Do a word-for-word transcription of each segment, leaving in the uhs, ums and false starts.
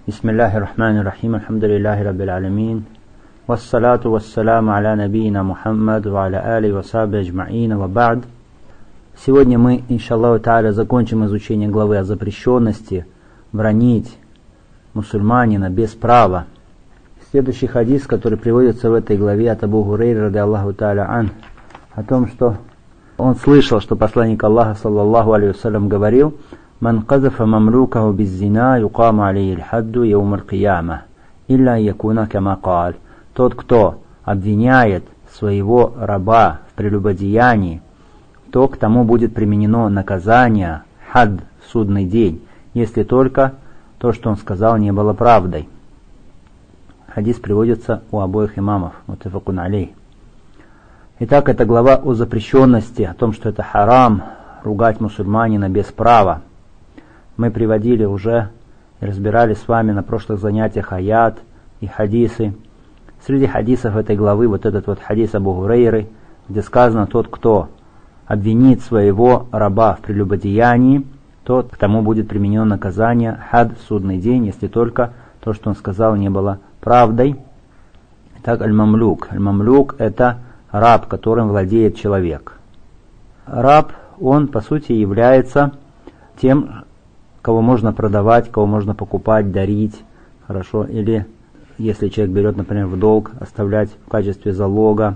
Бисмиллахи рахмани рахим, альхамдулиллахи раббил алямин, вассалату вассаламу аля набийна Мухаммад, ва аля али ва сахби аджмаина, ва ба'д. Сегодня мы, иншаллаху тааля, закончим изучение главы о запрещенности бранить мусульманина без права. Следующий хадис, который приводится в этой главе от Абу Гурейры, ради Аллаху тааля ан, о том, что он слышал, что посланник Аллаха, саллаллаху алейхи вассалям, говорил: «Ман казафа мамлукаху беззина, юкаму алейхи аль-хадду яум аль-кияма, илля якуна кама кааль». Тот, кто обвиняет своего раба в прелюбодеянии, то к тому будет применено наказание, хад, в судный день, если только то, что он сказал, не было правдой. Хадис приводится у обоих имамов, муттафакун алейх. Итак, это глава о запрещенности, о том, что это харам ругать мусульманина без права. Мы приводили уже и разбирали с вами на прошлых занятиях аят и хадисы. Среди хадисов этой главы вот этот вот хадис Абу Гурейры, где сказано: тот, кто обвинит своего раба в прелюбодеянии, тот к тому будет применено наказание, хад, в судный день, если только то, что он сказал, не было правдой. Итак, аль-мамлюк. Аль-мамлюк — это раб, которым владеет человек. Раб, он по сути является тем, кого можно продавать, кого можно покупать, дарить, хорошо, или если человек берет, например, в долг, оставлять в качестве залога,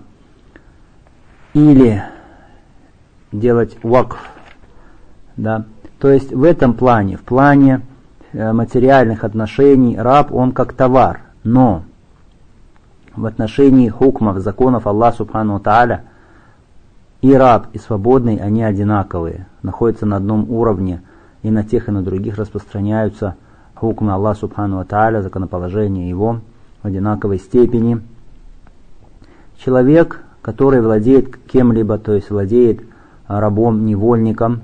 или делать вакф, да. То есть в этом плане, в плане материальных отношений, раб, он как товар, но в отношении хукмов, законов Аллаха субхану ва тааля, и раб, и свободный, они одинаковые, находятся на одном уровне, и на тех, и на других распространяются хукмы Аллаха субхану ва тааля, законоположения его в одинаковой степени. Человек, который владеет кем-либо, то есть владеет рабом, невольником,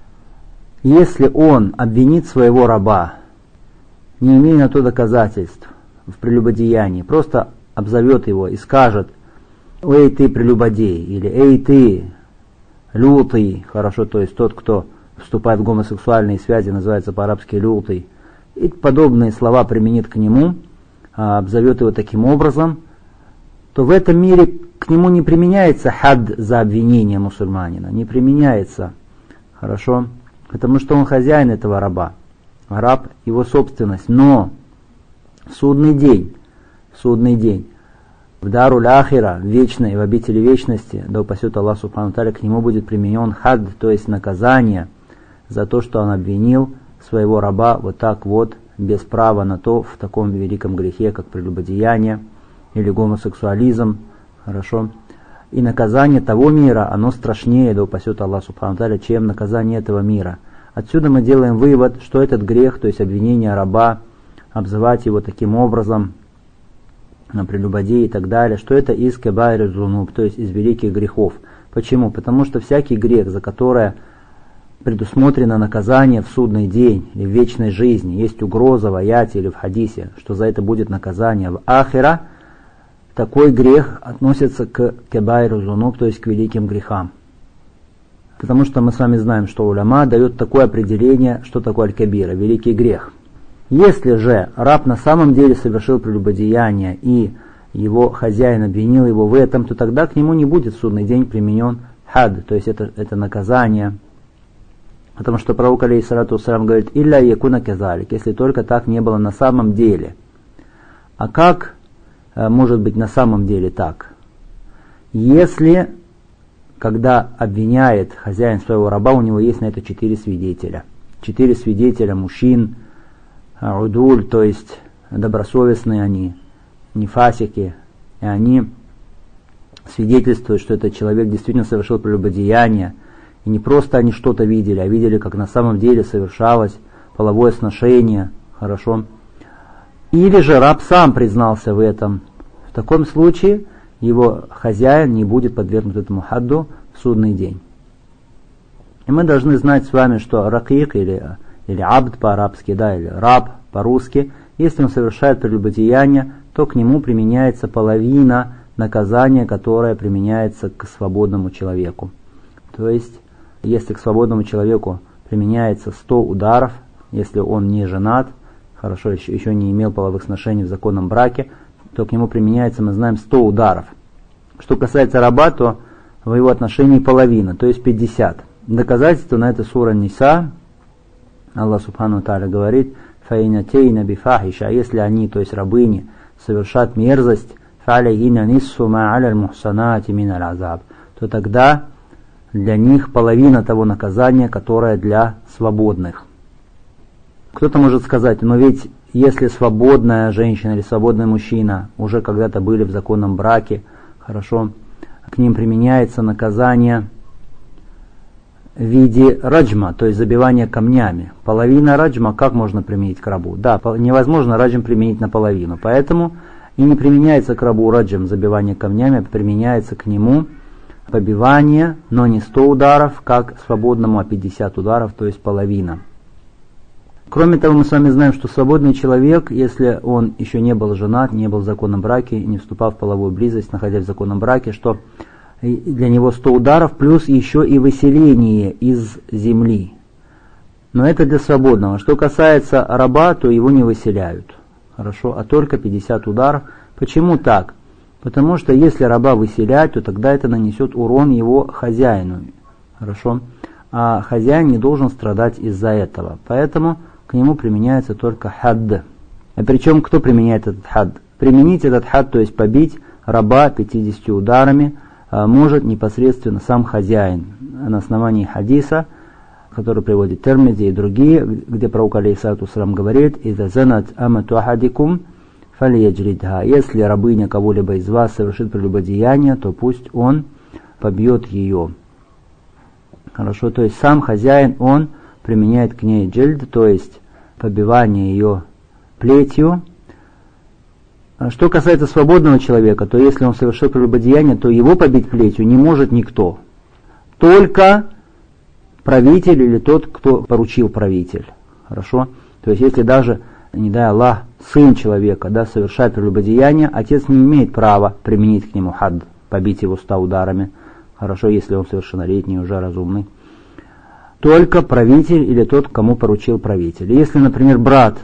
если он обвинит своего раба, не имея на то доказательств, в прелюбодеянии, просто обзовет его и скажет: «Эй ты прелюбодей», или «Эй ты лютый», хорошо, то есть тот, кто вступает в гомосексуальные связи, называется по-арабски лютый, и подобные слова применит к нему, обзовет его таким образом, то в этом мире к нему не применяется хад за обвинение мусульманина, не применяется, хорошо, потому что он хозяин этого раба, раб — его собственность. Но в судный день, в судный день, в даруль ахира, в вечной, в обители вечности, да упасет Аллах субхану ва тааля, к нему будет применен хад, то есть наказание за то, что он обвинил своего раба вот так вот, без права на то, в таком великом грехе, как прелюбодеяние или гомосексуализм, хорошо. И наказание того мира, оно страшнее, да упасет Аллах субхану ва тааля, чем наказание этого мира. Отсюда мы делаем вывод, что этот грех, то есть обвинение раба, обзывать его таким образом, на прелюбодеи и так далее, что это из кабаир зунуб, то есть из великих грехов. Почему? Потому что всякий грех, за которое предусмотрено наказание в судный день или в вечной жизни, есть угроза в аяте или в хадисе, что за это будет наказание в ахира, такой грех относится к кабаир зунуб, то есть к великим грехам. Потому что мы с вами знаем, что уляма дает такое определение, что такое аль-кабира, великий грех. Если же раб на самом деле совершил прелюбодеяние и его хозяин обвинил его в этом, то тогда к нему не будет в судный день применен хад, то есть это, это наказание. Потому что пророк алейхиссалату вассалям говорит: «Илля якуна казалик», если только так не было на самом деле. А как э, может быть на самом деле так? Если, когда обвиняет хозяин своего раба, у него есть на это четыре свидетеля. Четыре свидетеля мужчин, удуль, то есть добросовестные они, не фасики, и они свидетельствуют, что этот человек действительно совершил прелюбодеяние, и не просто они что-то видели, а видели, как на самом деле совершалось половое сношение, хорошо. Или же раб сам признался в этом. В таком случае его хозяин не будет подвергнут этому хадду в судный день. И мы должны знать с вами, что ракик или или абд по-арабски, да, или раб по-русски, если он совершает прелюбодеяние, то к нему применяется половина наказания, которое применяется к свободному человеку. То есть, если к свободному человеку применяется сто ударов, если он не женат, хорошо, еще, еще не имел половых сношений в законном браке, то к нему применяется, мы знаем, сто ударов. Что касается раба, то в его отношении половина, то есть пятьдесят. Доказательство на это сура Ниса. Аллах Субхану ва Тааля говорит: «Фаинатейна бифахиша», если они, то есть рабыни, совершат мерзость, фа'алейхинна ниссу ма аля аль-мухсанати мин аль-азаб, то тогда для них половина того наказания, которое для свободных. Кто-то может сказать: но ведь если свободная женщина или свободный мужчина уже когда-то были в законном браке, хорошо, к ним применяется наказание в виде раджма, то есть забивания камнями. Половина раджма как можно применить к рабу? Да, невозможно раджм применить наполовину, поэтому и не применяется к рабу раджм, забивание камнями, а применяется к нему побивание, но не сто ударов, как свободному, а пятьдесят ударов, то есть половина. Кроме того, мы с вами знаем, что свободный человек, если он еще не был женат, не был в законном браке, не вступал в половую близость, находясь в законном браке, что для него сто ударов, плюс еще и выселение из земли. Но это для свободного. Что касается раба, то его не выселяют. Хорошо, а только пятьдесят ударов. Почему так? Потому что если раба выселять, то тогда это нанесет урон его хозяину. Хорошо? А хозяин не должен страдать из-за этого. Поэтому к нему применяется только хадд. А причем кто применяет этот хадд? Применить этот хадд, то есть побить раба пятьюдесятью ударами, может непосредственно сам хозяин. На основании хадиса, который приводит Термизи и другие, где пророк алейхиссалату вассалам говорит: «Иза занат амату ахадикум фальяджлидха». Если рабыня кого-либо из вас совершит прелюбодеяние, то пусть он побьет ее. Хорошо, то есть сам хозяин, он применяет к ней джильд, то есть побивание ее плетью. Что касается свободного человека, то если он совершил прелюбодеяние, то его побить плетью не может никто. Только правитель или тот, кто поручил правитель. Хорошо? То есть если даже, не дай Аллах, сын человека, да, совершает прелюбодеяние, отец не имеет права применить к нему хадд, побить его ста ударами. Хорошо, если он совершеннолетний, уже разумный. Только правитель или тот, кому поручил правитель. Если, например, брат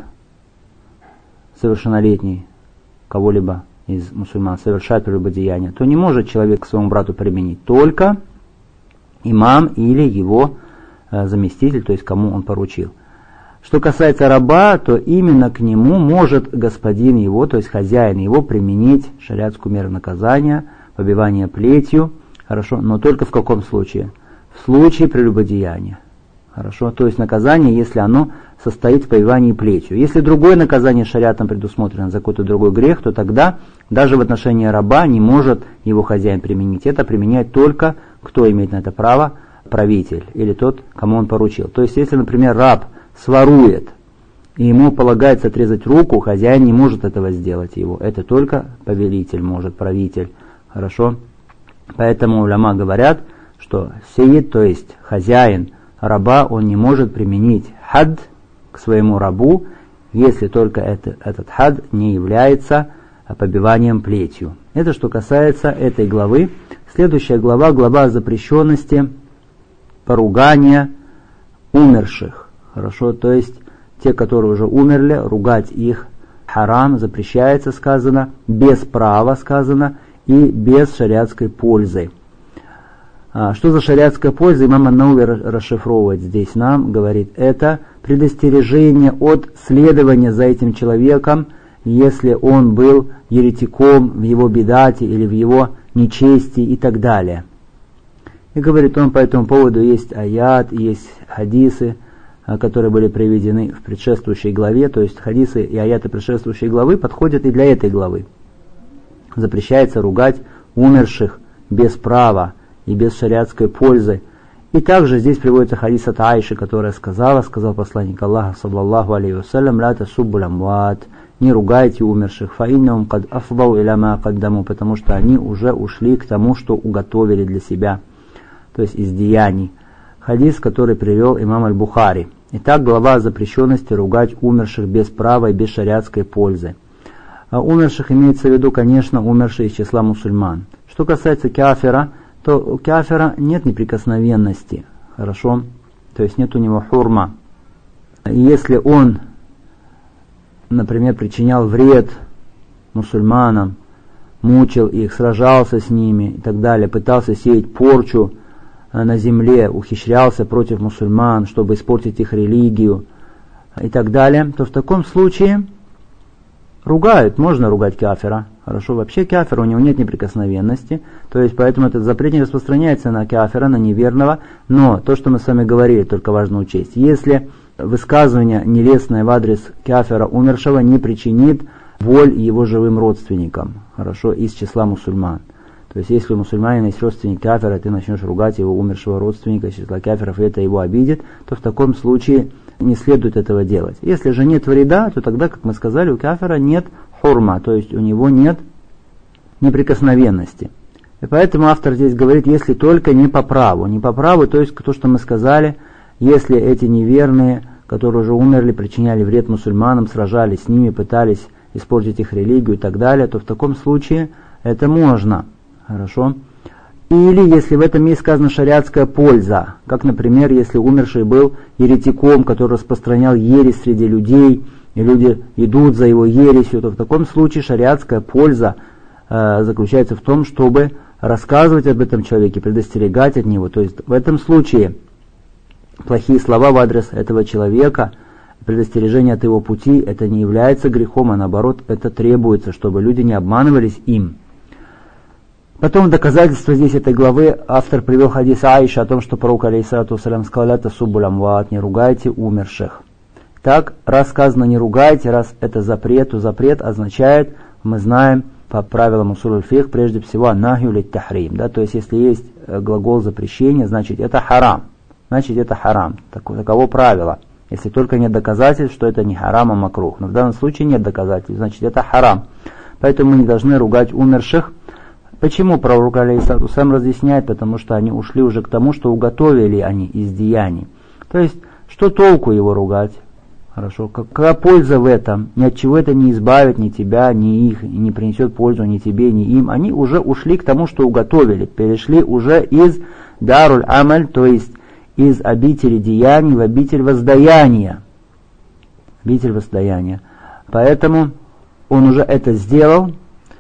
совершеннолетний кого-либо из мусульман совершает прелюбодеяние, то не может человек к своему брату применить, только имам или его э, заместитель, то есть кому он поручил. Что касается раба, то именно к нему может господин его, то есть хозяин его, применить шариатскую меру наказания, побивание плетью, хорошо, но только в каком случае? В случае прелюбодеяния. Хорошо, то есть наказание, если оно состоит в побивании плетью. Если другое наказание шариатом предусмотрено за какой-то другой грех, то тогда даже в отношении раба не может его хозяин применить. Это применяет только, кто имеет на это право, правитель или тот, кому он поручил. То есть если, например, раб сворует, и ему полагается отрезать руку, хозяин не может этого сделать его. Это только повелитель может, правитель. Хорошо? Поэтому уляма говорят, что сеид, то есть хозяин раба, он не может применить хадд к своему рабу, если только это, этот хадд не является побиванием плетью. Это что касается этой главы. Следующая глава, глава о запрещенности поругания умерших. Хорошо, то есть те, которые уже умерли, ругать их харам, запрещается, сказано, без права, сказано, и без шариатской пользы. Что за шариатская польза? Имам ан-Науви расшифровывает здесь нам, говорит, это предостережение от следования за этим человеком, если он был еретиком в его бидате или в его нечестии и так далее. И говорит он по этому поводу, есть аят, есть хадисы, которые были приведены в предшествующей главе, то есть хадисы и аяты предшествующей главы подходят и для этой главы. Запрещается ругать умерших без права и без шариатской пользы. И также здесь приводится хадис от Аиши, которая сказала, сказал посланник Аллаха, саллаллаху алейхи вассалям, ля тасуббу ламват, не ругайте умерших, фаиннахум кад афдау иля ма каддаму, потому что они уже ушли к тому, что уготовили для себя, то есть из деяний. Хадис, который привел имам аль-Бухари. Итак, глава о запрещенности ругать умерших без права и без шариатской пользы. А умерших имеется в виду, конечно, умершие из числа мусульман. Что касается кафира, то у кафира нет неприкосновенности, хорошо, то есть нет у него хурма. Если он например, причинял вред мусульманам, мучил их, сражался с ними и так далее, пытался сеять порчу на земле, ухищрялся против мусульман, чтобы испортить их религию и так далее, то в таком случае ругают, можно ругать кафира. Хорошо, вообще кафир, у него нет неприкосновенности, то есть поэтому этот запрет не распространяется на кафира, на неверного, но то, что мы с вами говорили, только важно учесть. Если высказывание нелестное в адрес кафира умершего не причинит боль его живым родственникам, хорошо, из числа мусульман. То есть если у мусульманина есть родственник кафира, ты начнешь ругать его умершего родственника из числа кафиров, и это его обидит, то в таком случае не следует этого делать. Если же нет вреда, то тогда, как мы сказали, у кафира нет хурма, то есть у него нет неприкосновенности. И поэтому автор здесь говорит, если только не по праву. Не по праву, то есть то, что мы сказали, если эти неверные, которые уже умерли, причиняли вред мусульманам, сражались с ними, пытались испортить их религию и так далее, то в таком случае это можно. Хорошо? Или если в этом есть сказана шариатская польза, как, например, если умерший был еретиком, который распространял ересь среди людей, и люди идут за его ересью, то в таком случае шариатская польза э, заключается в том, чтобы рассказывать об этом человеке, предостерегать от него. То есть в этом случае плохие слова в адрес этого человека, предостережение от его пути, это не является грехом, а наоборот, это требуется, чтобы люди не обманывались им. Потом в доказательство здесь этой главы автор привел хадис Аиша о том, что пророк алейхиссалату вассалям сказал: «Это суббуль амват, не ругайте умерших». Так, раз сказано не ругайте, раз это запрет, то запрет означает, мы знаем по правилам усуль фикх, прежде всего нахью лит тахрим, да, то есть если есть глагол запрещения, значит это харам, значит это харам, таково правило, если только нет доказательств, что это не харам, а макрух, но в данном случае нет доказательств, значит это харам, поэтому мы не должны ругать умерших. Почему пророк алейхиссалату вассалям разъясняет? Потому что они ушли уже к тому, что уготовили они из деяний. То есть, что толку его ругать? Хорошо, какая польза в этом? Ни от чего это не избавит ни тебя, ни их, не принесет пользу ни тебе, ни им. Они уже ушли к тому, что уготовили, перешли уже из даруль амаль, то есть из обители деяний в обитель воздаяния. Обитель воздаяния. Поэтому он уже это сделал,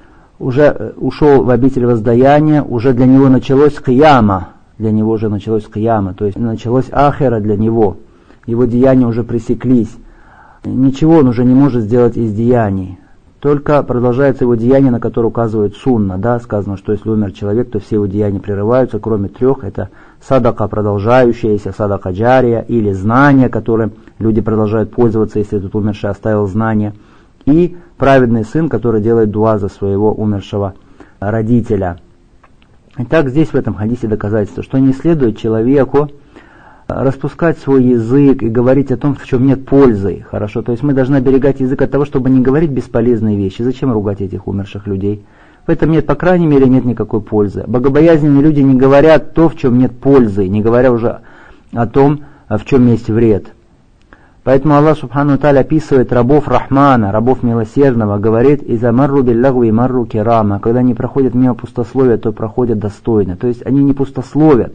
уже ушел в обитель воздаяния, уже для него началось кияма, для него уже началось кияма, то есть началось ахира для него, его деяния уже пресеклись, ничего он уже не может сделать из деяний, только продолжается его деяние, на которое указывает сунна, да, сказано, что если умер человек, то все его деяния прерываются, кроме трех, это садака продолжающаяся, садака джария, или знания, которым люди продолжают пользоваться, если этот умерший оставил знания, и праведный сын, который делает дуа за своего умершего родителя. Итак, здесь в этом хадисе доказательство, что не следует человеку распускать свой язык и говорить о том, в чем нет пользы. Хорошо, то есть мы должны оберегать язык от того, чтобы не говорить бесполезные вещи. Зачем ругать этих умерших людей? В этом нет, по крайней мере, нет никакой пользы. Богобоязненные люди не говорят то, в чем нет пользы, не говоря уже о том, в чем есть вред. Поэтому Аллах Субхану Тааля описывает рабов Рахмана, рабов милосердного, говорит: «Иза марру биллаху и марру кирама», когда они проходят мимо пустословия, то проходят достойно. То есть они не пустословят,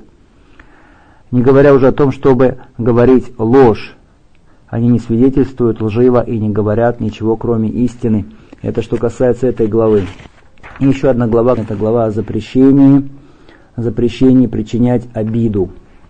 не говоря уже о том, чтобы говорить ложь. Они не свидетельствуют лживо и не говорят ничего, кроме истины. Это что касается этой главы. И еще одна глава, это глава о запрещении, запрещении причинять обиду,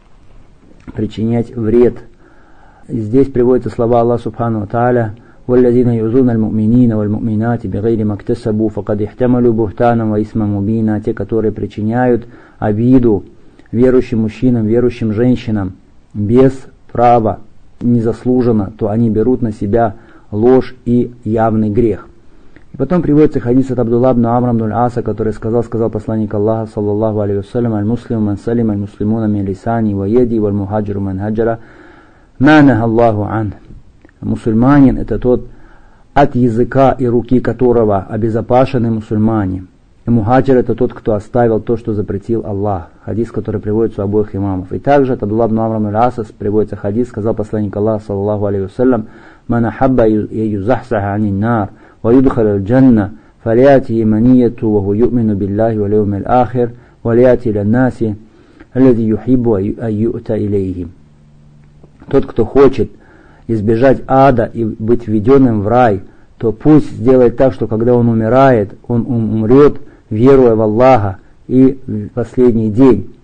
причинять вред. Здесь приводятся слова Аллаха Субхану Тааля: «Валлазина юзуна аль-му'минина валь-му'минати бигайри мактасабу факад ихтамалю бухтаном ва исма мубина», те, которые причиняют обиду верующим мужчинам, верующим женщинам без права, незаслуженно, то они берут на себя ложь и явный грех. И потом приводится хадис от Абдулла ибн Амра ибн аль-Аса, который сказал, сказал посланник Аллаха, саллаллаху алейхи вассалям: «Аль-муслиму ман салим аль-муслимуна мин лисани ва яди валь-мухаджиру ман хаджара манах Аллаху ан». Мусульманин — это тот, от языка и руки которого обезопасены мусульмане. И мухаджир — это тот, кто оставил то, что запретил Аллах. Хадис, который приводится у обоих имамов. И также от Абдулла ибн Амра ибн аль-Аса приводится хадис, сказал посланник Аллаха, саллаллаху алейхи вассалям: «Ман ахабба юзахзаха анин нар ва юдхал аль-джанна фалияти манияту ва ху ю'мину биллахи вал яумил ахир ва лияти лан-наси аллади юхиббу ан ю'та илейхи». Тот, кто хочет избежать ада и быть введенным в рай, то пусть сделает так, что когда он умирает, он умрет, веруя в Аллаха и в последний день.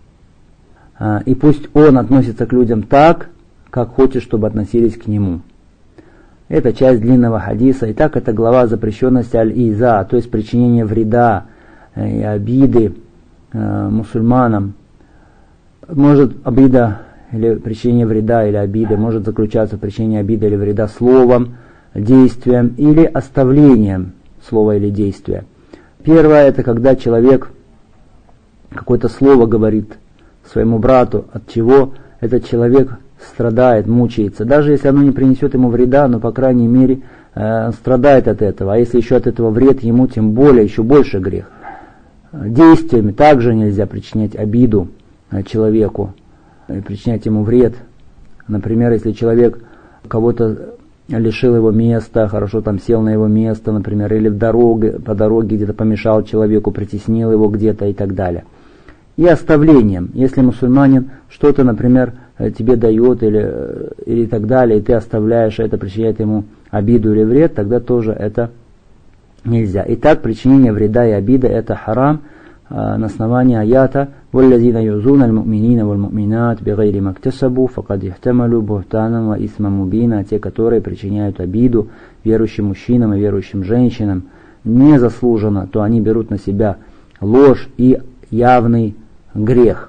И пусть он относится к людям так, как хочет, чтобы относились к нему. Это часть длинного хадиса. Итак, это глава запрещенности аль-иза, то есть причинение вреда и обиды э, мусульманам. Может обида или причинение вреда или обиды может заключаться в причинении обиды или вреда словом, действием или оставлением слова или действия. Первое, это когда человек какое-то слово говорит своему брату, от чего этот человек страдает, мучается. Даже если оно не принесет ему вреда, но по крайней мере э, страдает от этого. А если еще от этого вред ему, тем более, еще больше грех. Действиями также нельзя причинять обиду э, человеку, э, причинять ему вред. Например, если человек кого-то лишил его места, хорошо там сел на его место, например, или в дороге, по дороге где-то помешал человеку, притеснил его где-то и так далее. И оставлением, если мусульманин что-то, например, тебе дает или, или так далее, и ты оставляешь, это причиняет ему обиду или вред, тогда тоже это нельзя. Итак, причинение вреда и обиды это харам а, на основании аята «Валлазина юзуна аль-му'минина валь-му'минат бигайри мактасабу факад ихтамалу бухтаном ва исма мубина», те, которые причиняют обиду верующим мужчинам и верующим женщинам незаслуженно, то они берут на себя ложь и явный грех.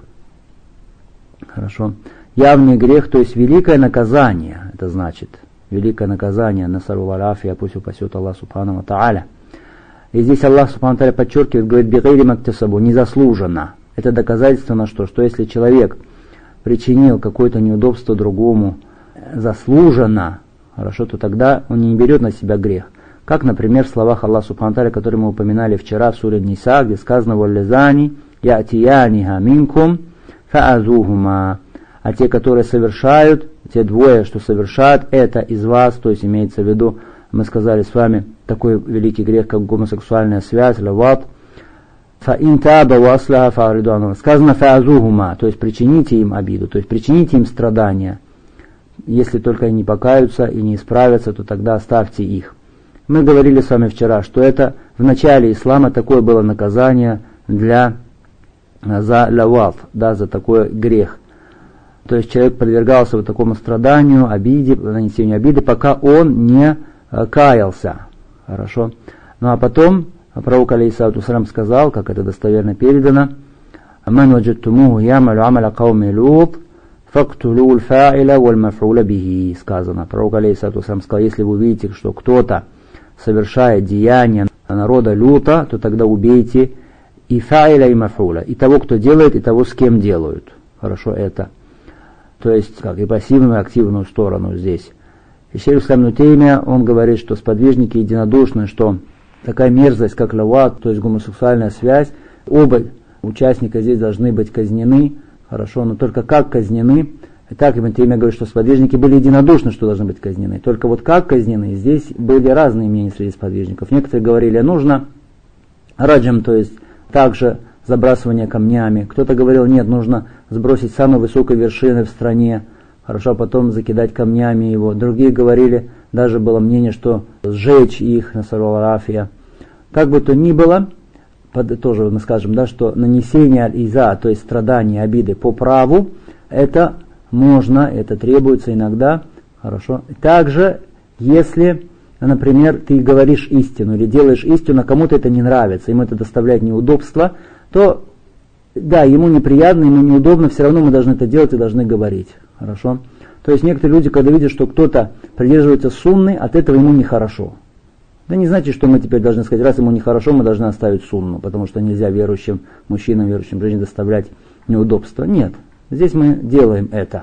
Хорошо. Явный грех, то есть великое наказание, это значит, великое наказание, насару варафия, пусть упасет Аллах субхану ва тааля. И здесь Аллах субхану ва тааля подчеркивает, говорит, бигайри мактасабу, незаслуженно. Это доказательство на что? Что если человек причинил какое-то неудобство другому заслуженно, хорошо, то тогда он не берет на себя грех. Как, например, в словах Аллаха субхану ва тааля, которые мы упоминали вчера в суре Ниса, где сказано «Валлазани я'тияниха минкум фа'азухума». А те, которые совершают, те двое, что совершают это из вас, то есть имеется в виду, мы сказали с вами, такой великий грех, как гомосексуальная связь, лават, фа'ин таба ва аслаха фа'риду анху. Сказано фа'азухума, то есть причините им обиду, то есть причините им страдания. Если только они покаются и не исправятся, то тогда оставьте их. Мы говорили с вами вчера, что это в начале ислама такое было наказание для за лават, да, за такой грех. То есть человек подвергался вот такому страданию, обиде, нанесению обиды, пока он не э, каялся. Хорошо. Ну а потом пророк алейхиссалату вассалям сказал, как это достоверно передано, «Ман ваджадтумуху ямалю амаля кауми Лут, фактулу аль-фа'iля валь-маф'уля бихи». Сказано. Пророк алейхиссалату вассалям сказал, если вы увидите, что кто-то совершает деяние народа Люта, то тогда убейте и фа'iля, и маф'уля, и того, кто делает, и того, с кем делают. Хорошо это. То есть, как и пассивную, и активную сторону здесь. И шейх ислам ибн Теймия, он говорит, что сподвижники единодушны, что такая мерзость, как лават, то есть гомосексуальная связь, оба участника здесь должны быть казнены, хорошо, но только как казнены, и так ибн Теймия говорит, что сподвижники были единодушны, что должны быть казнены. Только вот как казнены, здесь были разные мнения среди сподвижников. Некоторые говорили, нужно раджам, то есть также забрасывание камнями. Кто-то говорил, нет, нужно сбросить с самой высокой вершины в стране, хорошо, а потом закидать камнями его. Другие говорили, даже было мнение, что сжечь их, насару варафия. Как бы то ни было, под, тоже мы скажем, да, что нанесение аль-иза, то есть страдания, обиды по праву, это можно, это требуется иногда, хорошо. Также, если, например, ты говоришь истину или делаешь истину, а кому-то это не нравится, ему это доставляет неудобства, то, да, ему неприятно, ему неудобно, все равно мы должны это делать и должны говорить. Хорошо? То есть некоторые люди, когда видят, что кто-то придерживается сунны, от этого ему нехорошо. Да не значит, что мы теперь должны сказать, раз ему нехорошо, мы должны оставить сунну, потому что нельзя верующим мужчинам, верующим женщинам доставлять неудобства. Нет, здесь мы делаем это.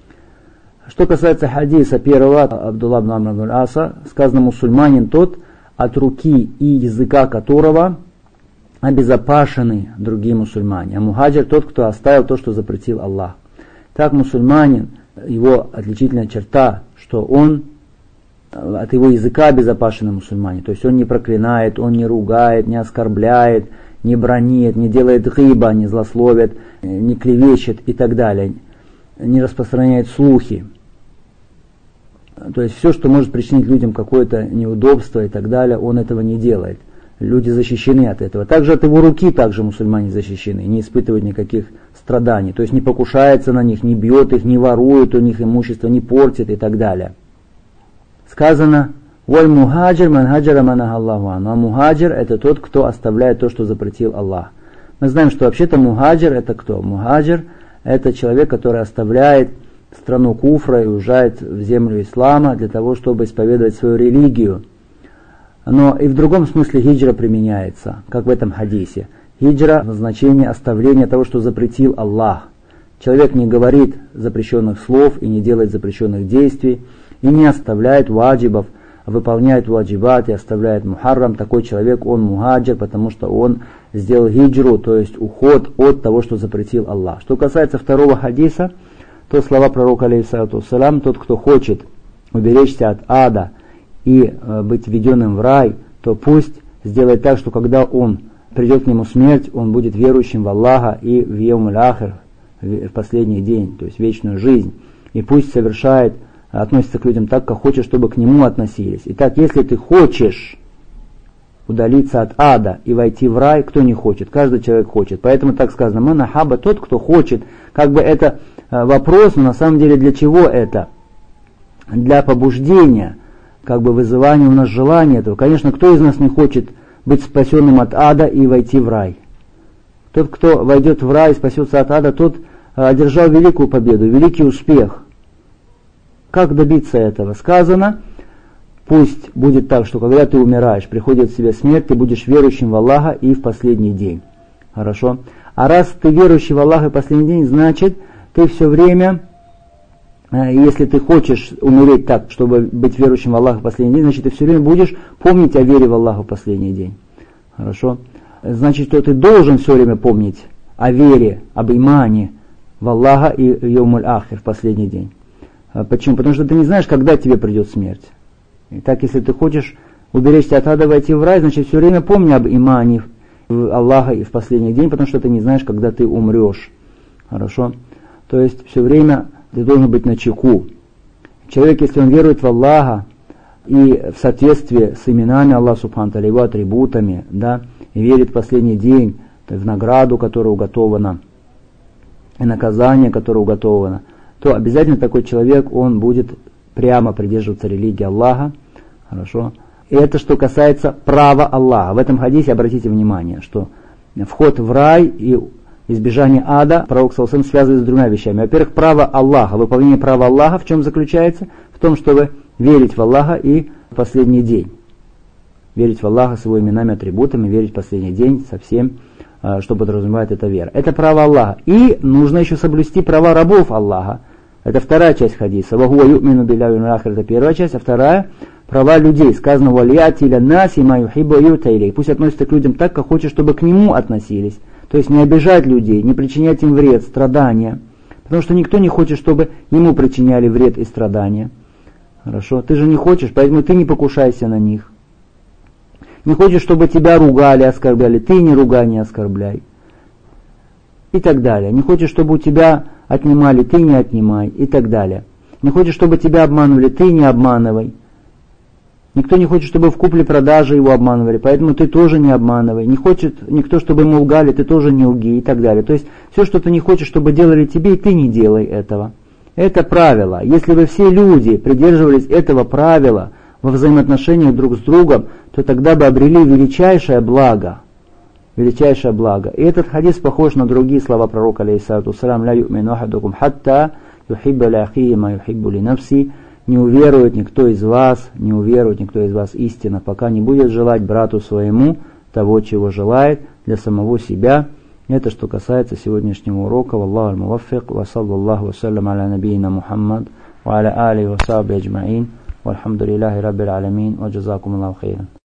Что касается хадиса первого Абдулла ибн Амр ибн аса, сказано, мусульманин тот, от руки и языка которого обезопасены другие мусульмане. А мухаджир тот, кто оставил то, что запретил Аллах. Так мусульманин, его отличительная черта, что он от его языка обезопасены мусульмане. То есть он не проклинает, он не ругает, не оскорбляет, не бранит, не делает гиба, не злословит, не клевещет и так далее. Не распространяет слухи. То есть все, что может причинить людям какое-то неудобство и так далее, он этого не делает. Люди защищены от этого. Также от его руки также мусульмане защищены, не испытывают никаких страданий. То есть не покушается на них, не бьет их, не ворует у них имущество, не портит и так далее. Сказано, «Валь мухаджир ман хаджара манах Аллаху ану». А мухаджир — это тот, кто оставляет то, что запретил Аллах. Мы знаем, что вообще-то мухаджир — это кто? Мухаджир — это человек, который оставляет страну куфра и уезжает в землю ислама для того, чтобы исповедовать свою религию. Но и в другом смысле хиджра применяется, как в этом хадисе. Хиджра в значении оставления того, что запретил Аллах. Человек не говорит запрещенных слов и не делает запрещенных действий, и не оставляет ваджибов, а выполняет ваджибат и оставляет мухаррам. Такой человек, он мухаджир, потому что он сделал хиджру, то есть уход от того, что запретил Аллах. Что касается второго хадиса, то слова пророка, алейхиссалату вассалям, тот, кто хочет уберечься от ада и э, быть введенным в рай, то пусть сделает так, что когда он придет к нему смерть, он будет верующим в Аллаха и в Йаум аль-Ахир, в последний день, то есть вечную жизнь. И пусть совершает, относится к людям так, как хочет, чтобы к нему относились. Итак, если ты хочешь удалиться от ада и войти в рай, кто не хочет? Каждый человек хочет. Поэтому так сказано, ман ахабба, тот, кто хочет. Как бы это вопрос, но на самом деле для чего это? Для побуждения, как бы вызывания у нас желания этого. Конечно, кто из нас не хочет быть спасенным от ада и войти в рай? Тот, кто войдет в рай и спасется от ада, тот одержал великую победу, великий успех. Как добиться этого? Сказано, пусть будет так, что когда ты умираешь, приходит в себя смерть, ты будешь верующим в Аллаха и в последний день. Хорошо? А раз ты верующий в Аллаха и в последний день, значит, ты все время, если ты хочешь умереть так, чтобы быть верующим в Аллаха в последний день, значит, ты все время будешь помнить о вере в Аллаха в последний день. Хорошо? Значит, что ты должен все время помнить о вере, об имане в Аллаха и в Йаум аль-Ахир в последний день. Почему? Потому что ты не знаешь, когда тебе придет смерть. Итак, если ты хочешь уберечься от ада, войти в рай, значит, все время помни об имане в Аллаха и в последний день, потому что ты не знаешь, когда ты умрешь. Хорошо? То есть, все время ты должен быть начеку. Человек, если он верует в Аллаха и в соответствии с именами Аллаха Субхану ва Тааля, его атрибутами, да, и верит в последний день, в награду, которая уготована, и наказание, которое уготовано, то обязательно такой человек, он будет прямо придерживаться религии Аллаха. Хорошо? И это что касается права Аллаха. В этом хадисе обратите внимание, что вход в рай и избежание ада пророк саллаллаху алейхи ва саллям связывает с двумя вещами. Во-первых, право Аллаха. Выполнение права Аллаха в чем заключается? В том, чтобы верить в Аллаха и в последний день. Верить в Аллаха с его именами, атрибутами, верить в последний день со всем, что подразумевает эта вера. Это право Аллаха. И нужно еще соблюсти права рабов Аллаха. Это вторая часть хадиса. Вахуа ю'мину билляхи валь ахир. Это первая часть. А вторая — права людей. Сказано, валияти иля наси ма юхиббу ю'та илей. Пусть относятся к людям так, как хочет, чтобы к нему относились. То есть не обижать людей, не причинять им вред, страдания. Потому что никто не хочет, чтобы ему причиняли вред и страдания. Хорошо? Ты же не хочешь, поэтому ты не покушайся на них. Не хочешь, чтобы тебя ругали, оскорбляли, ты не ругай, не оскорбляй. И так далее. Не хочешь, чтобы у тебя отнимали, ты не отнимай. И так далее. Не хочешь, чтобы тебя обманывали, ты не обманывай. Никто не хочет, чтобы в купле-продаже его обманывали, поэтому ты тоже не обманывай. Не хочет никто, чтобы ему лгали, ты тоже не лги и так далее. То есть все, что ты не хочешь, чтобы делали тебе, ты не делай этого. Это правило. Если бы все люди придерживались этого правила во взаимоотношениях друг с другом, то тогда бы обрели величайшее благо. Величайшее благо. И этот хадис похож на другие слова пророка, алейхиссалату вассалям, «Ла ю'мину ахадукум хатта юхибба ли ахихи ма юхиббу ли нафси». Не уверует никто из вас, не уверует никто из вас истинно, пока не будет желать брату своему того, чего желает для самого себя. Это что касается сегодняшнего урока. Валлаху аль-муваффик, ва саллаллаху ва саллям аля набийна Мухаммад, ва аля алихи ва сахбихи аджмаин, вальхамдулиллахи раббил аламин, ва джазакум Аллаху хейран.